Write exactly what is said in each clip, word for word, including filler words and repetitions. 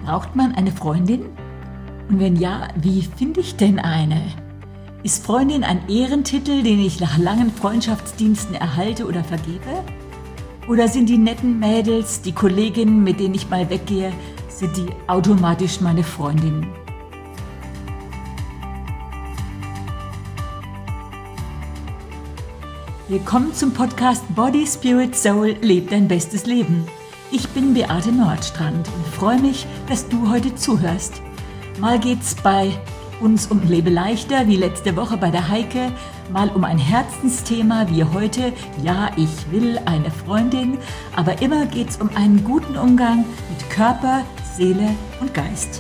Braucht man eine Freundin? Und wenn ja, wie finde ich denn eine? Ist Freundin ein Ehrentitel, den ich nach langen Freundschaftsdiensten erhalte oder vergebe? Oder sind die netten Mädels, die Kolleginnen, mit denen ich mal weggehe, sind die automatisch meine Freundinnen? Willkommen zum Podcast Body, Spirit, Soul, leb dein bestes Leben. Ich bin Beate Nordstrand und freue mich, dass du heute zuhörst. Mal geht's bei uns um Lebe leichter, wie letzte Woche bei der Heike, mal um ein Herzensthema wie heute, ja, ich will eine Freundin, aber immer geht's um einen guten Umgang mit Körper, Seele und Geist.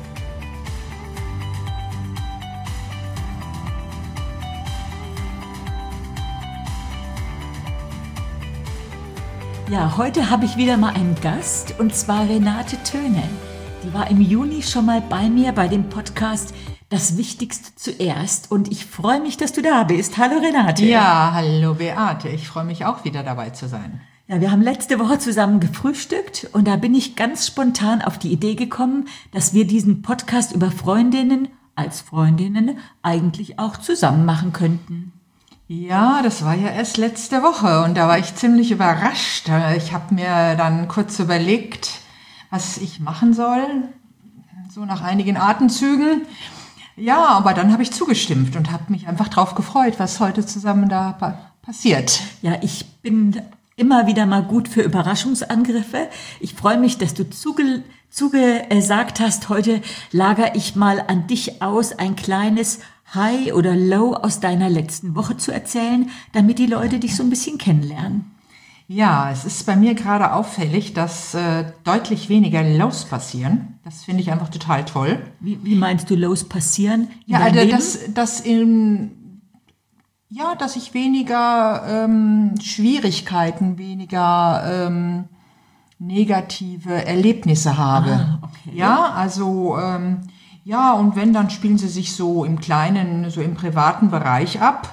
Ja, heute habe ich wieder mal einen Gast, und zwar Renate Töne. Die war im Juni schon mal bei mir bei dem Podcast Das Wichtigste zuerst, und ich freue mich, dass du da bist. Hallo Renate. Ja, hallo Beate. Ich freue mich auch wieder dabei zu sein. Ja, wir haben letzte Woche zusammen gefrühstückt und da bin ich ganz spontan auf die Idee gekommen, dass wir diesen Podcast über Freundinnen als Freundinnen eigentlich auch zusammen machen könnten. Ja, das war ja erst letzte Woche und da war ich ziemlich überrascht. Ich habe mir dann kurz überlegt, was ich machen soll, so nach einigen Atemzügen. Ja, aber dann habe ich zugestimmt und habe mich einfach drauf gefreut, was heute zusammen da pa- passiert. Ja, ich bin immer wieder mal gut für Überraschungsangriffe. Ich freue mich, dass du zuge- zugesagt hast, heute lagere ich mal an dich aus, ein kleines High oder Low aus deiner letzten Woche zu erzählen, damit die Leute dich so ein bisschen kennenlernen. Ja, es ist bei mir gerade auffällig, dass äh, deutlich weniger Lows passieren. Das finde ich einfach total toll. Wie, wie meinst du, Lows passieren? Ja, also dass, dass, in, ja, dass ich weniger ähm, Schwierigkeiten, weniger ähm, negative Erlebnisse habe. Ah, okay. Ja, also ähm, ja, und wenn, dann spielen sie sich so im kleinen, so im privaten Bereich ab.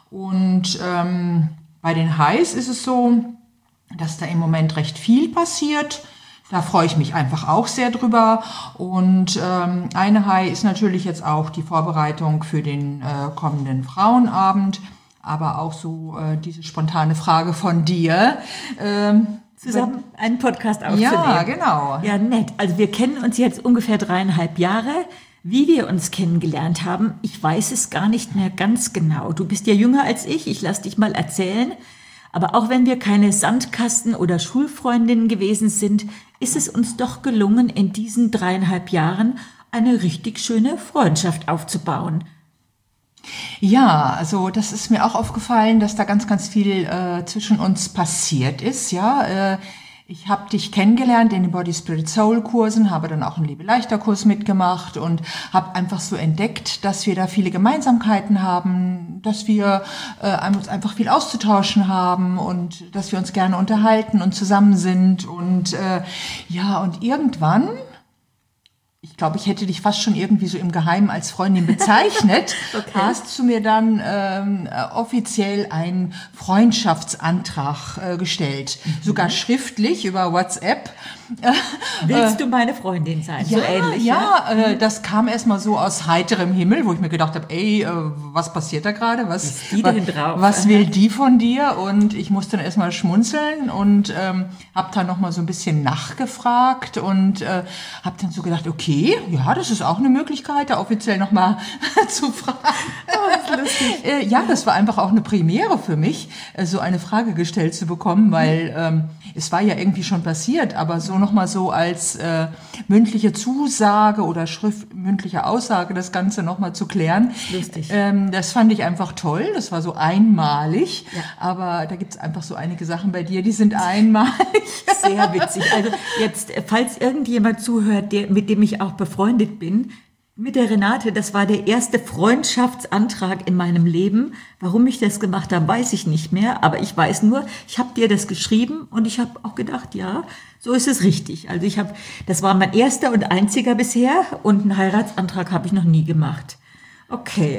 Und ähm, bei den Highs ist es so, dass da im Moment recht viel passiert. Da freue ich mich einfach auch sehr drüber. Und ähm, eine High ist natürlich jetzt auch die Vorbereitung für den äh, kommenden Frauenabend. Aber auch so äh, diese spontane Frage von dir. Ähm, Zusammen einen Podcast aufzunehmen. Ja, genau. Ja, nett. Also wir kennen uns jetzt ungefähr dreieinhalb Jahre. Wie wir uns kennengelernt haben, ich weiß es gar nicht mehr ganz genau. Du bist ja jünger als ich, ich lass dich mal erzählen. Aber auch wenn wir keine Sandkasten- oder Schulfreundinnen gewesen sind, ist es uns doch gelungen, in diesen dreieinhalb Jahren eine richtig schöne Freundschaft aufzubauen. Ja, also das ist mir auch aufgefallen, dass da ganz, ganz viel äh, zwischen uns passiert ist. Ja, äh, ich habe dich kennengelernt in den Body, Spirit, Soul Kursen, habe dann auch einen Lebe-leichter-Kurs mitgemacht und habe einfach so entdeckt, dass wir da viele Gemeinsamkeiten haben, dass wir äh, uns einfach viel auszutauschen haben und dass wir uns gerne unterhalten und zusammen sind. Und äh, ja, und irgendwann... Ich glaube, ich hätte dich fast schon irgendwie so im Geheimen als Freundin bezeichnet. Okay. Hast du mir dann ähm, offiziell einen Freundschaftsantrag äh, gestellt, mhm. sogar schriftlich über WhatsApp. Willst du meine Freundin sein? Ja, so ähnlich. Ja, ja. Äh, das kam erstmal so aus heiterem Himmel, wo ich mir gedacht habe, ey, äh, was passiert da gerade? Was, was, was will die von dir? Und ich musste dann erstmal schmunzeln und ähm, habe dann nochmal so ein bisschen nachgefragt und äh, habe dann so gedacht, okay, ja, das ist auch eine Möglichkeit, da offiziell nochmal zu fragen. Oh, das ist lustig. äh, ja, das war einfach auch eine Premiere für mich, äh, so eine Frage gestellt zu bekommen, weil ähm, es war ja irgendwie schon passiert, aber so nochmal so als äh, mündliche Zusage oder schrift, mündliche Aussage das Ganze nochmal zu klären. Lustig. Ähm, das fand ich einfach toll, das war so einmalig, ja. Aber da gibt's einfach so einige Sachen bei dir, die sind einmalig. Sehr witzig. Also jetzt, falls irgendjemand zuhört, der, mit dem ich auch befreundet bin, mit der Renate, das war der erste Freundschaftsantrag in meinem Leben. Warum ich das gemacht habe, weiß ich nicht mehr. Aber ich weiß nur, ich habe dir das geschrieben und ich habe auch gedacht, ja, so ist es richtig. Also ich habe, das war mein erster und einziger bisher und einen Heiratsantrag habe ich noch nie gemacht. Okay.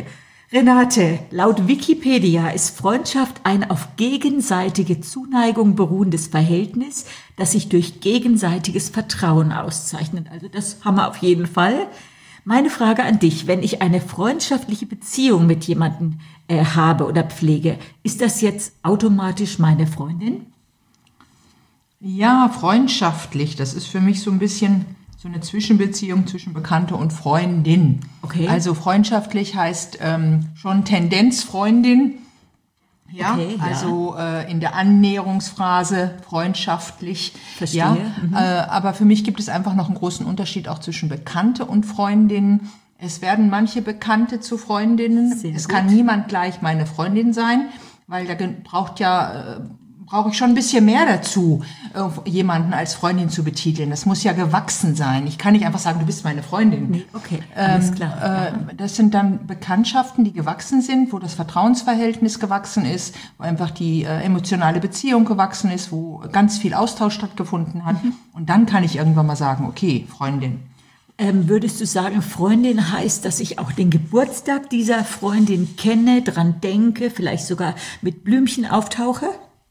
Renate, laut Wikipedia ist Freundschaft ein auf gegenseitige Zuneigung beruhendes Verhältnis, das sich durch gegenseitiges Vertrauen auszeichnet. Also das haben wir auf jeden Fall. Meine Frage an dich, wenn ich eine freundschaftliche Beziehung mit jemandem äh, habe oder pflege, ist das jetzt automatisch meine Freundin? Ja, freundschaftlich, das ist für mich so ein bisschen so eine Zwischenbeziehung zwischen Bekannte und Freundin. Okay. Also freundschaftlich heißt ähm, schon Tendenz Freundin. Ja, okay, ja. Also äh, in der Annäherungsphase freundschaftlich. Verstehe. Ja, Mhm. äh, aber für mich gibt es einfach noch einen großen Unterschied auch zwischen Bekannte und Freundin. Es werden manche Bekannte zu Freundinnen. Sehr es gut. kann niemand gleich meine Freundin sein, weil da ge- braucht ja... Äh, brauche ich schon ein bisschen mehr dazu, jemanden als Freundin zu betiteln. Das muss ja gewachsen sein. Ich kann nicht einfach sagen, du bist meine Freundin. Nee, okay, alles Ähm, klar. äh, das sind dann Bekanntschaften, die gewachsen sind, wo das Vertrauensverhältnis gewachsen ist, wo einfach die äh, emotionale Beziehung gewachsen ist, wo ganz viel Austausch stattgefunden hat. Mhm. Und dann kann ich irgendwann mal sagen, okay, Freundin. Ähm, würdest du sagen, Freundin heißt, dass ich auch den Geburtstag dieser Freundin kenne, dran denke, vielleicht sogar mit Blümchen auftauche?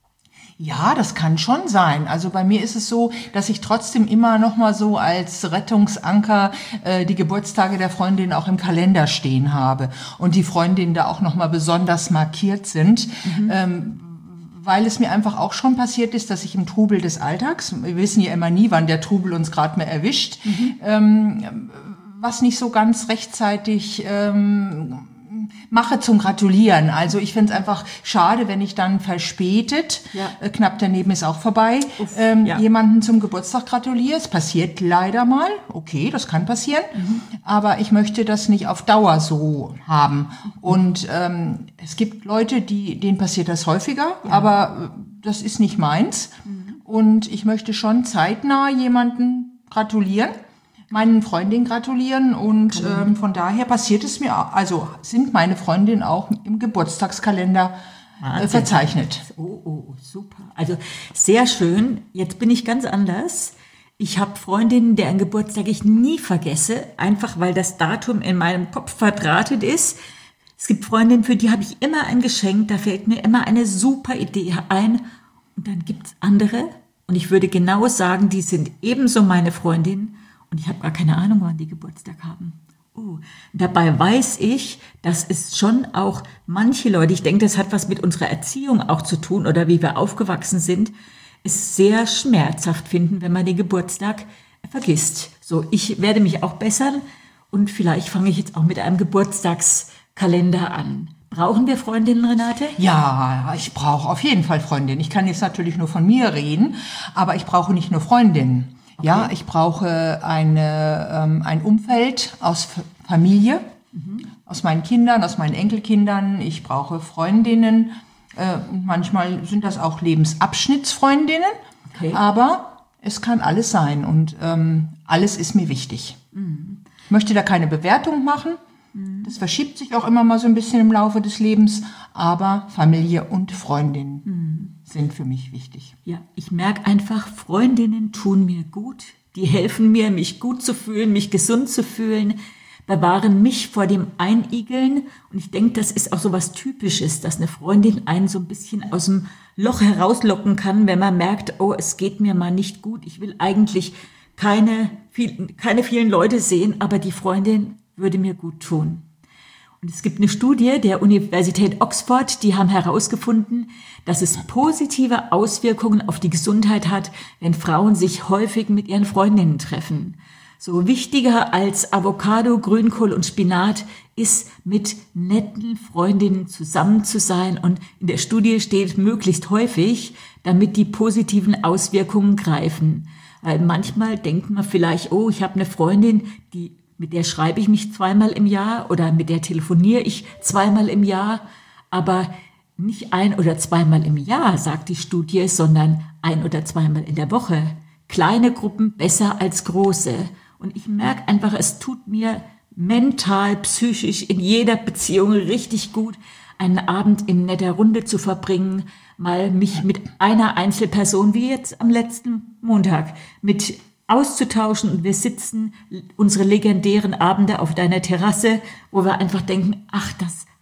Ja, das kann schon sein. Also bei mir ist es so, dass ich trotzdem immer noch mal so als Rettungsanker äh, die Geburtstage der Freundin auch im Kalender stehen habe und die Freundinnen da auch noch mal besonders markiert sind. Mhm. Ähm, weil es mir einfach auch schon passiert ist, dass ich im Trubel des Alltags, wir wissen ja immer nie, wann der Trubel uns gerade mehr erwischt, mhm. ähm, was nicht so ganz rechtzeitig ähm, mache zum Gratulieren. Also ich finde es einfach schade, wenn ich dann verspätet, ja. äh, knapp daneben ist auch vorbei, Uff, ähm, ja. jemanden zum Geburtstag gratuliere. Es passiert leider mal. Okay, das kann passieren. Mhm. Aber ich möchte das nicht auf Dauer so haben. Mhm. Und ähm, es gibt Leute, die denen passiert das häufiger, ja. aber äh, das ist nicht meins. Mhm. Und ich möchte schon zeitnah jemanden gratulieren. Meinen Freundinnen gratulieren und ähm, von daher passiert es mir, auch, also sind meine Freundinnen auch im Geburtstagskalender äh, verzeichnet. Oh, oh, super. Also sehr schön. Jetzt bin ich ganz anders. Ich habe Freundinnen, deren Geburtstag ich nie vergesse, einfach weil das Datum in meinem Kopf verdrahtet ist. Es gibt Freundinnen, für die habe ich immer ein Geschenk, da fällt mir immer eine super Idee ein. Und dann gibt es andere, und ich würde genau sagen, die sind ebenso meine Freundinnen, und ich habe gar keine Ahnung, wann die Geburtstag haben. Oh. Dabei weiß ich, dass es schon auch manche Leute, ich denke, das hat was mit unserer Erziehung auch zu tun oder wie wir aufgewachsen sind, es sehr schmerzhaft finden, wenn man den Geburtstag vergisst. So, ich werde mich auch bessern und vielleicht fange ich jetzt auch mit einem Geburtstagskalender an. Brauchen wir Freundinnen, Renate? Ja, ich brauche auf jeden Fall Freundinnen. Ich kann jetzt natürlich nur von mir reden, aber ich brauche nicht nur Freundinnen. Okay. Ja, ich brauche eine, ähm, ein Umfeld aus F- Familie, mhm. aus meinen Kindern, aus meinen Enkelkindern. Ich brauche Freundinnen. Äh, manchmal sind das auch Lebensabschnittsfreundinnen. Okay. Aber es kann alles sein und ähm, alles ist mir wichtig. Mhm. Ich möchte da keine Bewertung machen. Mhm. Das verschiebt sich auch immer mal so ein bisschen im Laufe des Lebens. Aber Familie und Freundinnen mhm. sind für mich wichtig. Ja, ich merke einfach, Freundinnen tun mir gut. Die helfen mir, mich gut zu fühlen, mich gesund zu fühlen, bewahren mich vor dem Einigeln. Und ich denke, das ist auch so was Typisches, dass eine Freundin einen so ein bisschen aus dem Loch herauslocken kann, wenn man merkt, oh, es geht mir mal nicht gut. Ich will eigentlich keine, viel, keine vielen Leute sehen, aber die Freundin würde mir gut tun. Und es gibt eine Studie der Universität Oxford, die haben herausgefunden, dass es positive Auswirkungen auf die Gesundheit hat, wenn Frauen sich häufig mit ihren Freundinnen treffen. So wichtiger als Avocado, Grünkohl und Spinat ist, mit netten Freundinnen zusammen zu sein. Und in der Studie steht möglichst häufig, damit die positiven Auswirkungen greifen. Weil manchmal denkt man vielleicht, oh, ich habe eine Freundin, die mit der schreibe ich mich zweimal im Jahr oder mit der telefoniere ich zweimal im Jahr, aber nicht ein- oder zweimal im Jahr, sagt die Studie, sondern ein- oder zweimal in der Woche. Kleine Gruppen besser als große. Und ich merke einfach, es tut mir mental, psychisch in jeder Beziehung richtig gut, einen Abend in netter Runde zu verbringen, mal mich mit einer Einzelperson, wie jetzt am letzten Montag, mit auszutauschen, und wir sitzen unsere legendären Abende auf deiner Terrasse, wo wir einfach denken, ach, das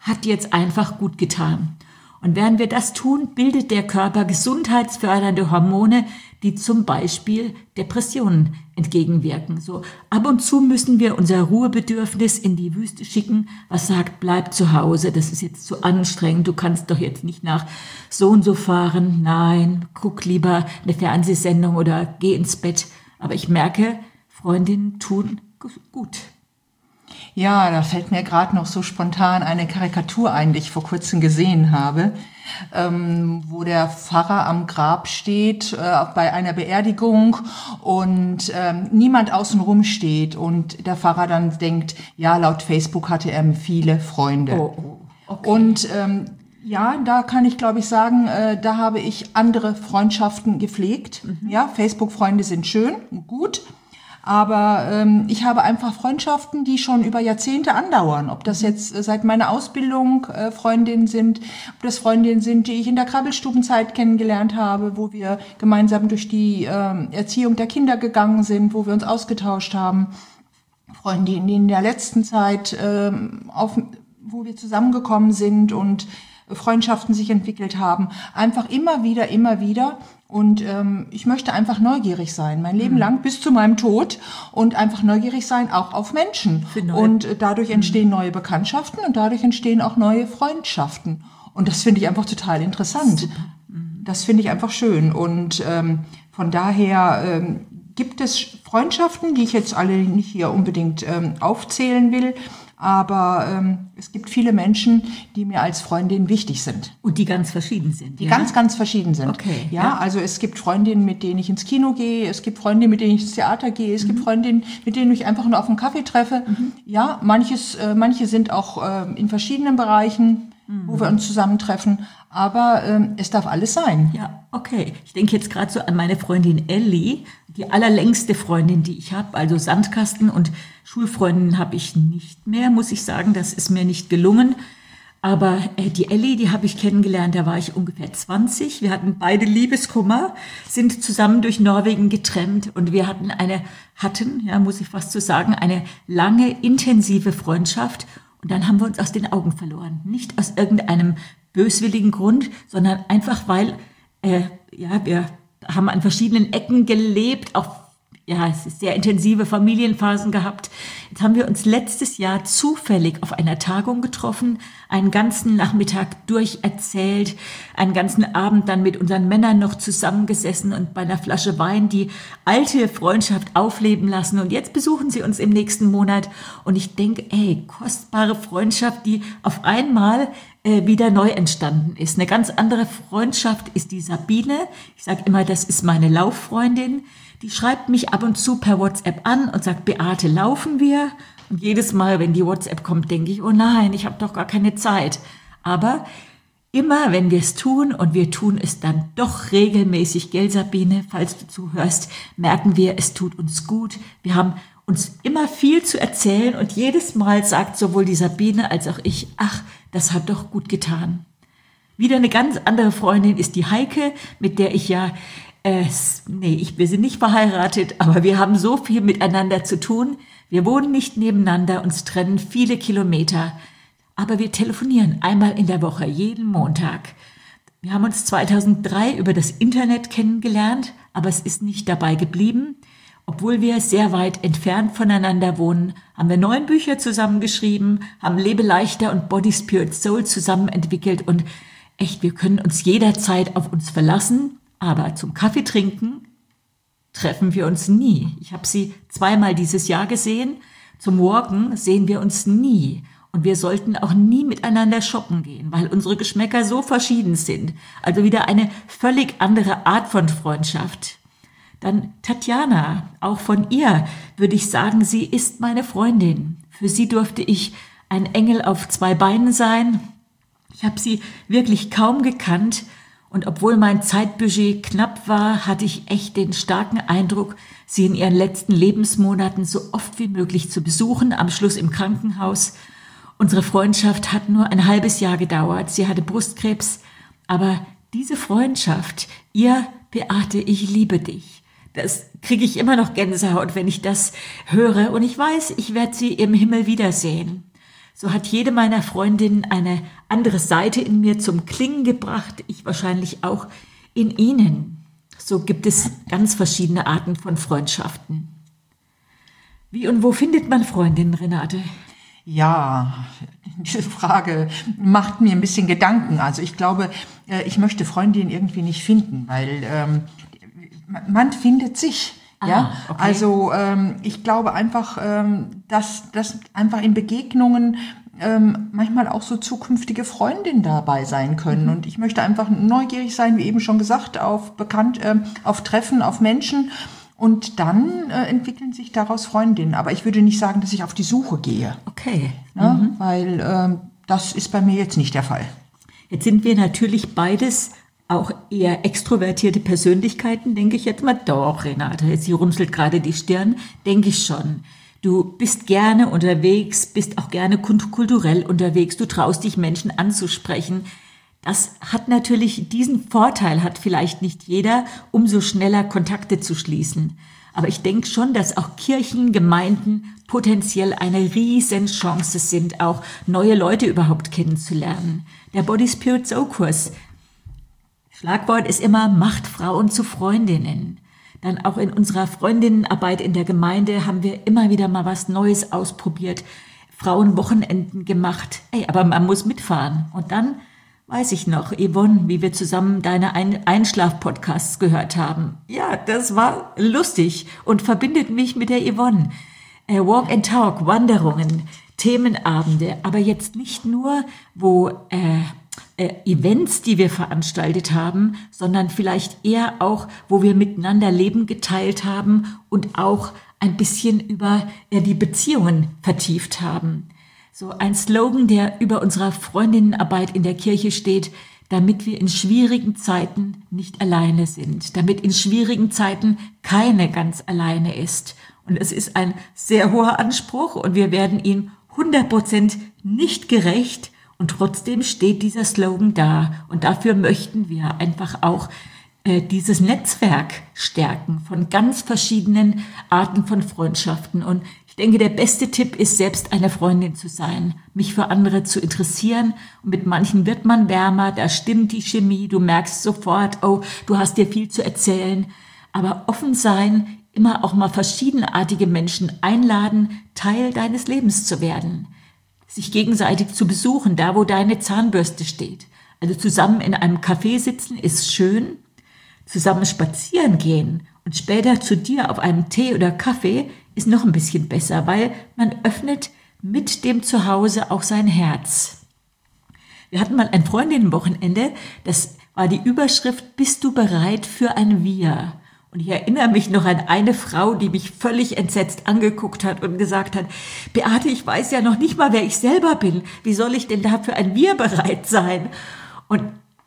hat jetzt einfach gut getan. Und während wir das tun, bildet der Körper gesundheitsfördernde Hormone, die zum Beispiel Depressionen entgegenwirken. So ab und zu müssen wir unser Ruhebedürfnis in die Wüste schicken, was sagt, bleib zu Hause, das ist jetzt zu anstrengend, du kannst doch jetzt nicht nach so und so fahren. Nein, guck lieber eine Fernsehsendung oder geh ins Bett. Aber ich merke, Freundinnen tun gut. Ja, da fällt mir gerade noch so spontan eine Karikatur ein, die ich vor kurzem gesehen habe, ähm, wo der Pfarrer am Grab steht äh, bei einer Beerdigung und ähm, niemand außenrum steht und der Pfarrer dann denkt, ja, laut Facebook hatte er viele Freunde. Oh, oh, okay. Und ähm, ja, da kann ich, glaube ich, sagen, äh, da habe ich andere Freundschaften gepflegt. Mhm. Ja, Facebook-Freunde sind schön und gut. Aber ähm, ich habe einfach Freundschaften, die schon über Jahrzehnte andauern. Ob das jetzt äh, seit meiner Ausbildung äh, Freundinnen sind, ob das Freundinnen sind, die ich in der Krabbelstubenzeit kennengelernt habe, wo wir gemeinsam durch die äh, Erziehung der Kinder gegangen sind, wo wir uns ausgetauscht haben. Freundinnen, die in der letzten Zeit, äh, auf, wo wir zusammengekommen sind und Freundschaften sich entwickelt haben. Einfach immer wieder, immer wieder. Und ähm, ich möchte einfach neugierig sein, mein Leben mhm. lang bis zu meinem Tod und einfach neugierig sein, auch auf Menschen. Und äh, dadurch entstehen mhm. neue Bekanntschaften und dadurch entstehen auch neue Freundschaften. Und das finde ich einfach total interessant. Mhm. Das finde ich einfach schön. Und ähm, von daher ähm, gibt es Freundschaften, die ich jetzt alle nicht hier unbedingt ähm, aufzählen will. Aber ähm, es gibt viele Menschen, die mir als Freundin wichtig sind. Und die ganz verschieden sind. Die ja? ganz, ganz verschieden sind. Okay. Ja, ja, also es gibt Freundinnen, mit denen ich ins Kino gehe. Es gibt Freundinnen, mit denen ich ins Theater gehe. Es mhm. gibt Freundinnen, mit denen ich einfach nur auf einen Kaffee treffe. Mhm. Ja, manches, äh, manche sind auch äh, in verschiedenen Bereichen, mhm. wo wir uns zusammentreffen. Aber ähm, es darf alles sein. Ja, okay. Ich denke jetzt gerade so an meine Freundin Ellie, die allerlängste Freundin, die ich habe. Also Sandkasten und Schulfreundinnen habe ich nicht mehr, muss ich sagen. Das ist mir nicht gelungen. Aber äh, die Ellie, die habe ich kennengelernt, da war ich ungefähr zwanzig. Wir hatten beide Liebeskummer, sind zusammen durch Norwegen getrennt und wir hatten eine, hatten, ja, muss ich fast so sagen, eine lange, intensive Freundschaft. Und dann haben wir uns aus den Augen verloren. Nicht aus irgendeinem böswilligen Grund, sondern einfach, weil äh, ja, wir haben an verschiedenen Ecken gelebt, auch ja, es ist sehr intensive Familienphasen gehabt. Jetzt haben wir uns letztes Jahr zufällig auf einer Tagung getroffen, einen ganzen Nachmittag durcherzählt, einen ganzen Abend dann mit unseren Männern noch zusammengesessen und bei einer Flasche Wein die alte Freundschaft aufleben lassen. Und jetzt besuchen sie uns im nächsten Monat. Und ich denke, ey, kostbare Freundschaft, die auf einmal äh, wieder neu entstanden ist. Eine ganz andere Freundschaft ist die Sabine. Ich sage immer, das ist meine Lauffreundin. Die schreibt mich ab und zu per WhatsApp an und sagt, Beate, laufen wir? Und jedes Mal, wenn die WhatsApp kommt, denke ich, oh nein, ich habe doch gar keine Zeit. Aber immer, wenn wir es tun, und wir tun es dann doch regelmäßig, gell, Sabine, falls du zuhörst, merken wir, es tut uns gut. Wir haben uns immer viel zu erzählen und jedes Mal sagt sowohl die Sabine als auch ich, ach, das hat doch gut getan. Wieder eine ganz andere Freundin ist die Heike, mit der ich ja Äh, nee, ich, wir sind nicht verheiratet, aber wir haben so viel miteinander zu tun. Wir wohnen nicht nebeneinander, uns trennen viele Kilometer. Aber wir telefonieren einmal in der Woche, jeden Montag. Wir haben uns zweitausenddrei über das Internet kennengelernt, aber es ist nicht dabei geblieben. Obwohl wir sehr weit entfernt voneinander wohnen, haben wir neun Bücher zusammengeschrieben, haben Lebe leichter und Body, Spirit, Soul zusammen entwickelt und echt, wir können uns jederzeit auf uns verlassen. Aber zum Kaffee trinken treffen wir uns nie. Ich habe sie zweimal dieses Jahr gesehen. Zum Walken sehen wir uns nie. Und wir sollten auch nie miteinander shoppen gehen, weil unsere Geschmäcker so verschieden sind. Also wieder eine völlig andere Art von Freundschaft. Dann Tatjana, auch von ihr würde ich sagen, sie ist meine Freundin. Für sie durfte ich ein Engel auf zwei Beinen sein. Ich habe sie wirklich kaum gekannt. Und obwohl mein Zeitbudget knapp war, hatte ich echt den starken Eindruck, sie in ihren letzten Lebensmonaten so oft wie möglich zu besuchen, am Schluss im Krankenhaus. Unsere Freundschaft hat nur ein halbes Jahr gedauert. Sie hatte Brustkrebs. Aber diese Freundschaft, ihr, Beate, ich liebe dich. Das kriege ich immer noch Gänsehaut, wenn ich das höre. Und ich weiß, ich werde sie im Himmel wiedersehen. So hat jede meiner Freundinnen eine andere Seite in mir zum Klingen gebracht, ich wahrscheinlich auch in ihnen. So gibt es ganz verschiedene Arten von Freundschaften. Wie und wo findet man Freundinnen, Renate? Ja, diese Frage macht mir ein bisschen Gedanken. Also ich glaube, ich möchte Freundinnen irgendwie nicht finden, weil ähm, man findet sich. Ah, ja, okay. Also ähm, ich glaube einfach, ähm, dass, dass einfach in Begegnungen ähm, manchmal auch so zukünftige Freundinnen dabei sein können. Mhm. Und ich möchte einfach neugierig sein, wie eben schon gesagt, auf bekannt, äh, auf Treffen, auf Menschen. Und dann äh, entwickeln sich daraus Freundinnen. Aber ich würde nicht sagen, dass ich auf die Suche gehe. Okay. Ja, mhm. Weil ähm, das ist bei mir jetzt nicht der Fall. Jetzt sind wir natürlich beides auch eher extrovertierte Persönlichkeiten, denke ich jetzt mal. Doch, Renate, sie runzelt gerade die Stirn, denke ich schon. Du bist gerne unterwegs, bist auch gerne kulturell unterwegs, du traust dich, Menschen anzusprechen. Das hat natürlich, diesen Vorteil hat vielleicht nicht jeder, umso schneller Kontakte zu schließen. Aber ich denke schon, dass auch Kirchen, Gemeinden potenziell eine riesen Chance sind, auch neue Leute überhaupt kennenzulernen. Der Body Spirit Soul Kurs, Schlagwort ist immer, macht Frauen zu Freundinnen. Dann auch in unserer Freundinnenarbeit in der Gemeinde haben wir immer wieder mal was Neues ausprobiert, Frauenwochenenden gemacht. Ey, aber man muss mitfahren. Und dann weiß ich noch, Yvonne, wie wir zusammen deine Einschlaf-Podcasts gehört haben. Ja, das war lustig und verbindet mich mit der Yvonne. Äh, Walk and Talk, Wanderungen, Themenabende, aber jetzt nicht nur, wo äh, äh, Events, die wir veranstaltet haben, sondern vielleicht eher auch, wo wir miteinander Leben geteilt haben und auch ein bisschen über äh, die Beziehungen vertieft haben. So ein Slogan, der über unserer Freundinnenarbeit in der Kirche steht, damit wir in schwierigen Zeiten nicht alleine sind, damit in schwierigen Zeiten keine ganz alleine ist. Und es ist ein sehr hoher Anspruch und wir werden ihm hundert Prozent nicht gerecht und trotzdem steht dieser Slogan da. Und dafür möchten wir einfach auch äh, dieses Netzwerk stärken von ganz verschiedenen Arten von Freundschaften. Und ich denke, der beste Tipp ist, selbst eine Freundin zu sein, mich für andere zu interessieren. Und mit manchen wird man wärmer, da stimmt die Chemie, du merkst sofort, oh, du hast dir viel zu erzählen. Aber offen sein, immer auch mal verschiedenartige Menschen einladen, Teil deines Lebens zu werden. Sich gegenseitig zu besuchen, da wo deine Zahnbürste steht. Also zusammen in einem Café sitzen ist schön, zusammen spazieren gehen und später zu dir auf einem Tee oder Kaffee ist noch ein bisschen besser, weil man öffnet mit dem Zuhause auch sein Herz. Wir hatten mal ein Freundinnenwochenende, das war die Überschrift, bist du bereit für ein Wir? Und ich erinnere mich noch an eine Frau, die mich völlig entsetzt angeguckt hat und gesagt hat, Beate, ich weiß ja noch nicht mal, wer ich selber bin. Wie soll ich denn da für ein Wir bereit sein? Und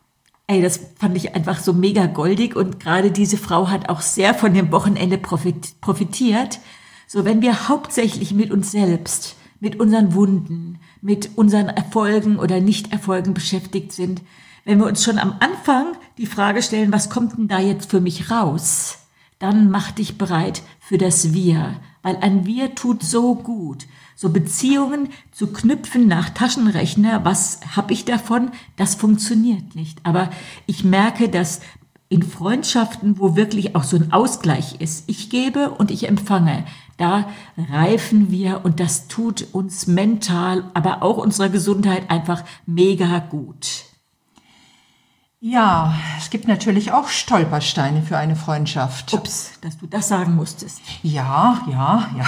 ey, das fand ich einfach so mega goldig. Und gerade diese Frau hat auch sehr von dem Wochenende profitiert. So, wenn wir hauptsächlich mit uns selbst, mit unseren Wunden, mit unseren Erfolgen oder Nicht-Erfolgen beschäftigt sind, wenn wir uns schon am Anfang die Frage stellen, was kommt denn da jetzt für mich raus, dann mach dich bereit für das Wir, weil ein Wir tut so gut. So Beziehungen zu knüpfen nach Taschenrechner, was habe ich davon? Das funktioniert nicht. Aber ich merke, dass in Freundschaften, wo wirklich auch so ein Ausgleich ist, ich gebe und ich empfange, da reifen wir und das tut uns mental, aber auch unserer Gesundheit einfach mega gut. Ja, es gibt natürlich auch Stolpersteine für eine Freundschaft. Ups, dass du das sagen musstest. Ja, ja, ja.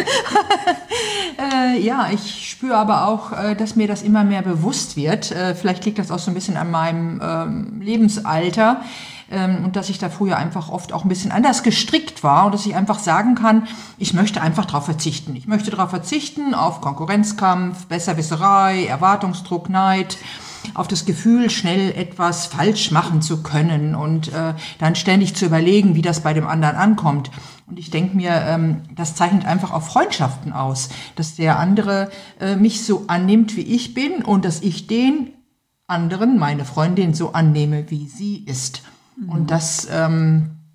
äh, ja, ich spüre aber auch, äh, dass mir das immer mehr bewusst wird. Äh, vielleicht liegt das auch so ein bisschen an meinem ähm, Lebensalter ähm, und dass ich da früher einfach oft auch ein bisschen anders gestrickt war und dass ich einfach sagen kann, ich möchte einfach darauf verzichten. Ich möchte darauf verzichten auf Konkurrenzkampf, Besserwisserei, Erwartungsdruck, Neid, auf das Gefühl, schnell etwas falsch machen zu können und äh, dann ständig zu überlegen, wie das bei dem anderen ankommt. Und ich denke mir, ähm, das zeichnet einfach auch Freundschaften aus, dass der andere äh, mich so annimmt, wie ich bin und dass ich den anderen, meine Freundin, so annehme, wie sie ist. Mhm. Und das ähm,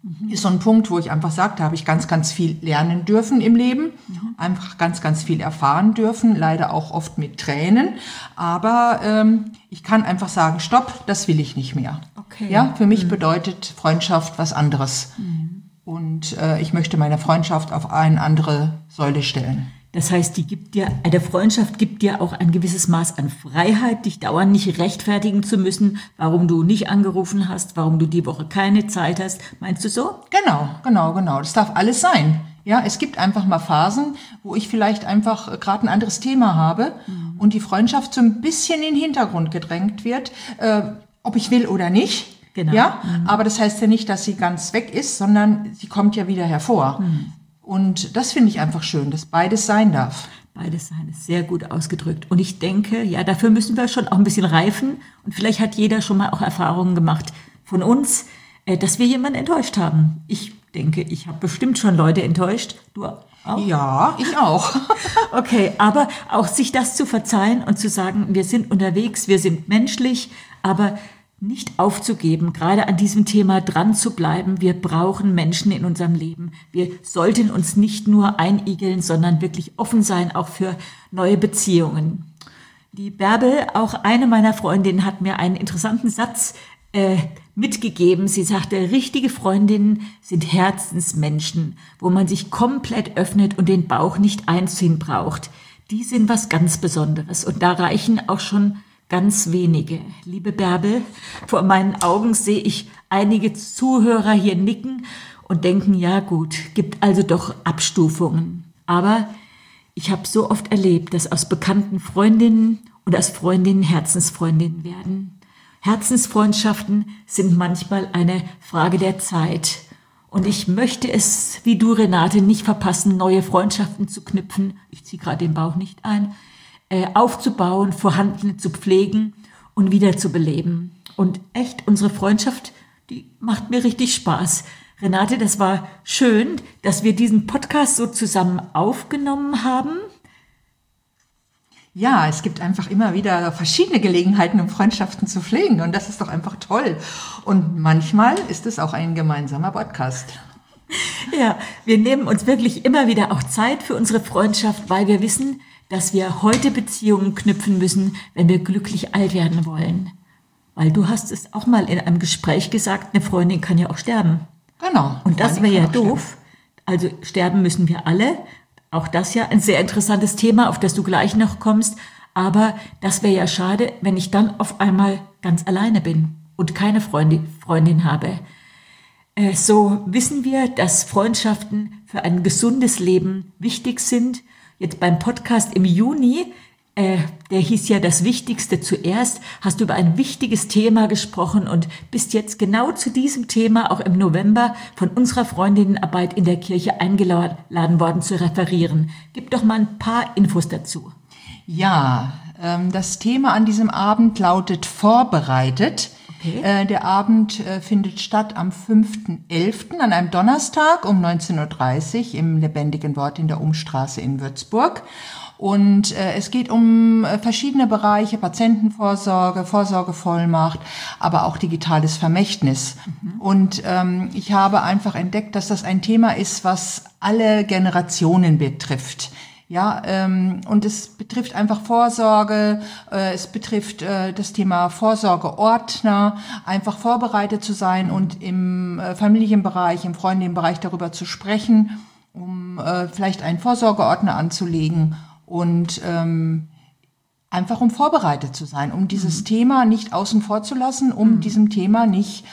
ist so ein Punkt, wo ich einfach sage, da habe ich ganz, ganz viel lernen dürfen im Leben, mhm. einfach ganz, ganz viel erfahren dürfen, leider auch oft mit Tränen, aber ähm, ich kann einfach sagen, stopp, das will ich nicht mehr. Okay. Ja, für mich mhm. bedeutet Freundschaft was anderes mhm. und äh, ich möchte meine Freundschaft auf eine andere Säule stellen. Das heißt, die gibt dir, eine Freundschaft gibt dir auch ein gewisses Maß an Freiheit, dich dauernd nicht rechtfertigen zu müssen, warum du nicht angerufen hast, warum du die Woche keine Zeit hast. Meinst du so? Genau, genau, genau. Das darf alles sein. Ja, es gibt einfach mal Phasen, wo ich vielleicht einfach gerade ein anderes Thema habe mhm. und die Freundschaft so ein bisschen in den Hintergrund gedrängt wird, äh, ob ich will oder nicht. Genau. Ja, mhm. aber das heißt ja nicht, dass sie ganz weg ist, sondern sie kommt ja wieder hervor. Mhm. Und das finde ich einfach schön, dass beides sein darf. Beides sein ist sehr gut ausgedrückt. Und ich denke, ja, dafür müssen wir schon auch ein bisschen reifen. Und vielleicht hat jeder schon mal auch Erfahrungen gemacht von uns, dass wir jemanden enttäuscht haben. Ich denke, ich habe bestimmt schon Leute enttäuscht. Du auch? Ja, ich auch. Okay, aber auch sich das zu verzeihen und zu sagen, wir sind unterwegs, wir sind menschlich, aber nicht aufzugeben, gerade an diesem Thema dran zu bleiben. Wir brauchen Menschen in unserem Leben. Wir sollten uns nicht nur einigeln, sondern wirklich offen sein, auch für neue Beziehungen. Die Bärbel, auch eine meiner Freundinnen, hat mir einen interessanten Satz äh, mitgegeben. Sie sagte, richtige Freundinnen sind Herzensmenschen, wo man sich komplett öffnet und den Bauch nicht einziehen braucht. Die sind was ganz Besonderes und da reichen auch schon ganz wenige. Liebe Bärbel, vor meinen Augen sehe ich einige Zuhörer hier nicken und denken, ja gut, gibt also doch Abstufungen. Aber ich habe so oft erlebt, dass aus bekannten Freundinnen und aus Freundinnen Herzensfreundinnen werden. Herzensfreundschaften sind manchmal eine Frage der Zeit. Und ich möchte es, wie du, Renate, nicht verpassen, neue Freundschaften zu knüpfen. Ich ziehe gerade den Bauch nicht ein. Aufzubauen, vorhandene zu pflegen und wieder zu beleben. Und echt, unsere Freundschaft, die macht mir richtig Spaß. Renate, das war schön, dass wir diesen Podcast so zusammen aufgenommen haben. Ja, es gibt einfach immer wieder verschiedene Gelegenheiten, um Freundschaften zu pflegen. Und das ist doch einfach toll. Und manchmal ist es auch ein gemeinsamer Podcast. Ja, wir nehmen uns wirklich immer wieder auch Zeit für unsere Freundschaft, weil wir wissen, dass wir heute Beziehungen knüpfen müssen, wenn wir glücklich alt werden wollen. Weil du hast es auch mal in einem Gespräch gesagt, eine Freundin kann ja auch sterben. Genau. Und das wäre ja doof. Also sterben müssen wir alle. Auch das ja ein sehr interessantes Thema, auf das du gleich noch kommst. Aber das wäre ja schade, wenn ich dann auf einmal ganz alleine bin und keine Freundin, Freundin habe. Äh, so wissen wir, dass Freundschaften für ein gesundes Leben wichtig sind. Jetzt beim Podcast im Juni, äh, der hieß ja das Wichtigste zuerst, hast du über ein wichtiges Thema gesprochen und bist jetzt genau zu diesem Thema auch im November von unserer Freundinnenarbeit in der Kirche eingeladen worden zu referieren. Gib doch mal ein paar Infos dazu. Ja, ähm, das Thema an diesem Abend lautet Vorbereitet. Okay. Äh, der Abend äh, findet statt am fünften elften an einem Donnerstag um neunzehn Uhr dreißig im Lebendigen Wort in der Umstraße in Würzburg. Und äh, es geht um äh, verschiedene Bereiche, Patientenvorsorge, Vorsorgevollmacht, aber auch digitales Vermächtnis. Mhm. Und ähm, ich habe einfach entdeckt, dass das ein Thema ist, was alle Generationen betrifft. Ja, ähm, und es betrifft einfach Vorsorge, äh, es betrifft äh, das Thema Vorsorgeordner, einfach vorbereitet zu sein und im äh, Familienbereich, im Freundinnenbereich darüber zu sprechen, um äh, vielleicht einen Vorsorgeordner anzulegen und ähm, einfach um vorbereitet zu sein, um dieses mhm. Thema nicht außen vor zu lassen, um mhm. diesem Thema nicht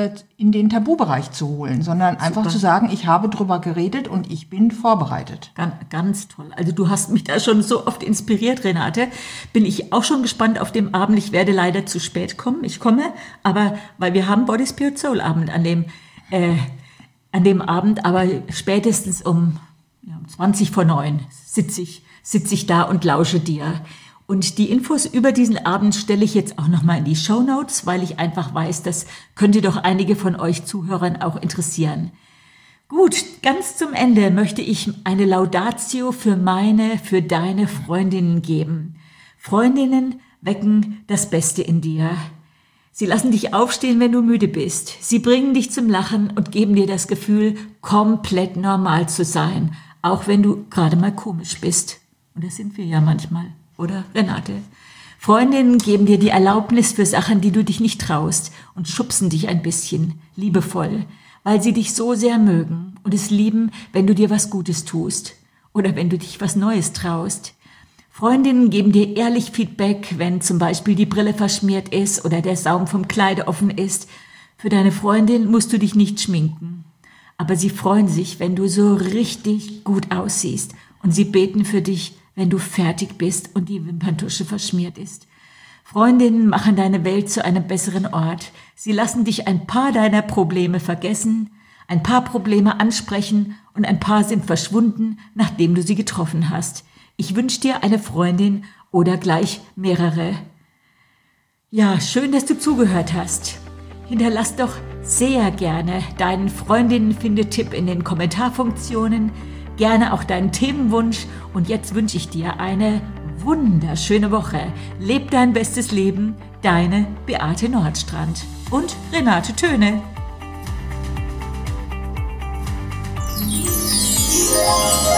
in den Tabubereich zu holen, sondern Super. Einfach zu sagen, ich habe drüber geredet und ich bin vorbereitet. Ganz, ganz toll. Also du hast mich da schon so oft inspiriert, Renate. Bin ich auch schon gespannt auf den Abend. Ich werde leider zu spät kommen. Ich komme, aber weil wir haben Body Spirit Soul Abend an dem äh, an dem Abend, aber spätestens um ja, zwanzig vor neun sitze ich sitze ich da und lausche dir. Und die Infos über diesen Abend stelle ich jetzt auch nochmal in die Shownotes, weil ich einfach weiß, das könnte doch einige von euch Zuhörern auch interessieren. Gut, ganz zum Ende möchte ich eine Laudatio für meine, für deine Freundinnen geben. Freundinnen wecken das Beste in dir. Sie lassen dich aufstehen, wenn du müde bist. Sie bringen dich zum Lachen und geben dir das Gefühl, komplett normal zu sein, auch wenn du gerade mal komisch bist. Und das sind wir ja manchmal, oder, Renate? Freundinnen geben dir die Erlaubnis für Sachen, die du dich nicht traust und schubsen dich ein bisschen, liebevoll, weil sie dich so sehr mögen und es lieben, wenn du dir was Gutes tust oder wenn du dich was Neues traust. Freundinnen geben dir ehrlich Feedback, wenn zum Beispiel die Brille verschmiert ist oder der Saum vom Kleid offen ist. Für deine Freundin musst du dich nicht schminken. Aber sie freuen sich, wenn du so richtig gut aussiehst. Und sie beten für dich, wenn du fertig bist und die Wimperntusche verschmiert ist. Freundinnen machen deine Welt zu einem besseren Ort. Sie lassen dich ein paar deiner Probleme vergessen, ein paar Probleme ansprechen und ein paar sind verschwunden, nachdem du sie getroffen hast. Ich wünsche dir eine Freundin oder gleich mehrere. Ja, schön, dass du zugehört hast. Hinterlass doch sehr gerne deinen Freundinnen-Finde-Tipp in den Kommentarfunktionen, gerne auch deinen Themenwunsch und jetzt wünsche ich dir eine wunderschöne Woche. Leb dein bestes Leben, deine Beate Nordstrand und Renate Töne.